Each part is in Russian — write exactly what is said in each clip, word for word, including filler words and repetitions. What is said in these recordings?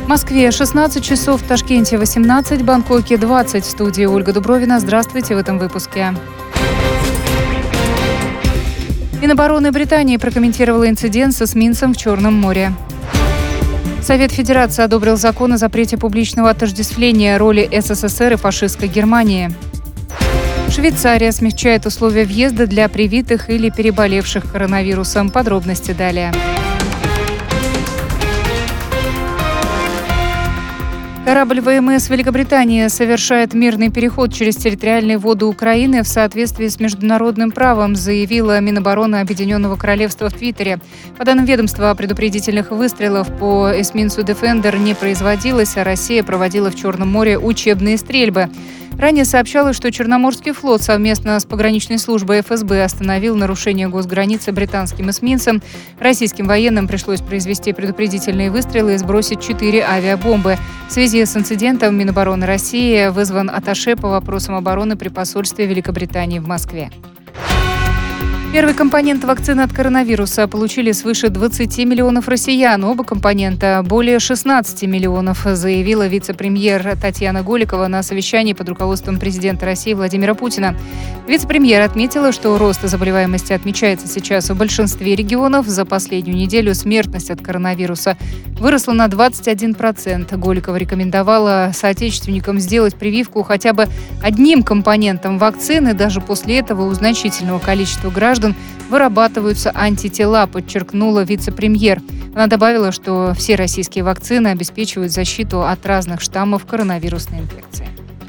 В Москве шестнадцать часов, в Ташкенте восемнадцать, в Бангкоке двадцать. В студии Ольга Дубровина. Здравствуйте в этом выпуске. Минобороны Британии прокомментировала инцидент с эсминцем в Черном море. Совет Федерации одобрил закон о запрете публичного отождествления роли СССР и фашистской Германии. Швейцария смягчает условия въезда для привитых или переболевших коронавирусом. Подробности далее. Корабль ВМС Великобритании совершает мирный переход через территориальные воды Украины в соответствии с международным правом, заявила Минобороны Объединенного Королевства в Твиттере. По данным ведомства, предупредительных выстрелов по эсминцу «Дефендер» не производилось, а Россия проводила в Черном море учебные стрельбы. Ранее сообщалось, что Черноморский флот совместно с пограничной службой эф эс бэ остановил нарушение госграницы британским эсминцем. Российским военным пришлось произвести предупредительные выстрелы и сбросить четыре авиабомбы. В связи с инцидентом Минобороны России вызван атташе по вопросам обороны при посольстве Великобритании в Москве. Первый компонент вакцины от коронавируса получили свыше двадцати миллионов россиян. Оба компонента – более шестнадцати миллионов, заявила вице-премьер Татьяна Голикова на совещании под руководством президента России Владимира Путина. Вице-премьер отметила, что рост заболеваемости отмечается сейчас в большинстве регионов. За последнюю неделю смертность от коронавируса выросла на двадцать один процент. Голикова рекомендовала соотечественникам сделать прививку хотя бы одним компонентом вакцины. Даже после этого у значительного количества граждан вырабатываются антитела, подчеркнула вице-премьер. Она добавила, что все российские вакцины обеспечивают защиту от разных штаммов коронавирусной инфекции.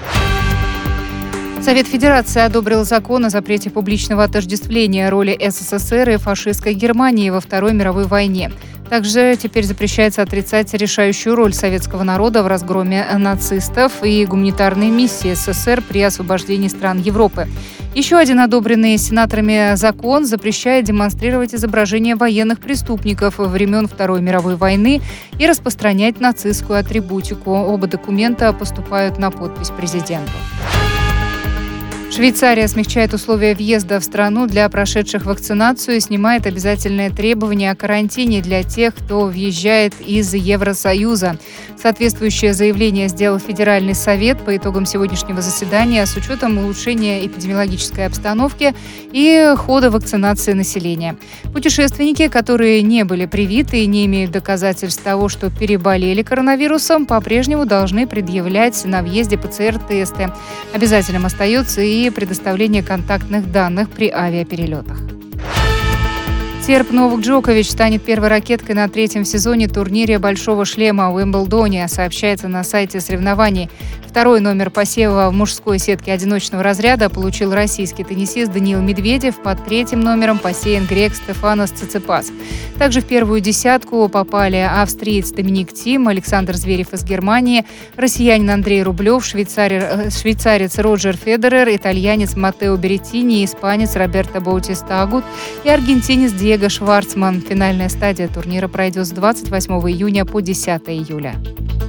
Совет Федерации одобрил закон о запрете публичного отождествления роли СССР и фашистской Германии во Второй мировой войне. Также теперь запрещается отрицать решающую роль советского народа в разгроме нацистов и гуманитарной миссии СССР при освобождении стран Европы. Еще один одобренный сенаторами закон запрещает демонстрировать изображения военных преступников времен Второй мировой войны и распространять нацистскую атрибутику. Оба документа поступают на подпись президенту. Швейцария смягчает условия въезда в страну для прошедших вакцинацию и снимает обязательное требование о карантине для тех, кто въезжает из Евросоюза. Соответствующее заявление сделал Федеральный совет по итогам сегодняшнего заседания с учетом улучшения эпидемиологической обстановки и хода вакцинации населения. Путешественники, которые не были привиты и не имеют доказательств того, что переболели коронавирусом, по-прежнему должны предъявлять на въезде пэ цэ эр-тесты. Обязательным остается и предоставление контактных данных при авиаперелетах. Серб Новак Джокович станет первой ракеткой на третьем сезоне турнире «Большого шлема» в Уимблдоне, сообщается на сайте соревнований. Второй номер посева в мужской сетке одиночного разряда получил российский теннисист Даниил Медведев. Под третьим номером посеян грек Стефанос Циципас. Также в первую десятку попали австриец Доминик Тим, Александр Зверев из Германии, россиянин Андрей Рублев, швейцарец Роджер Федерер, итальянец Маттео Береттини, испанец Роберто Баутиста Агут и аргентинец Диего Шварцман. Финальная стадия турнира пройдет с двадцать восьмого июня по десятого июля.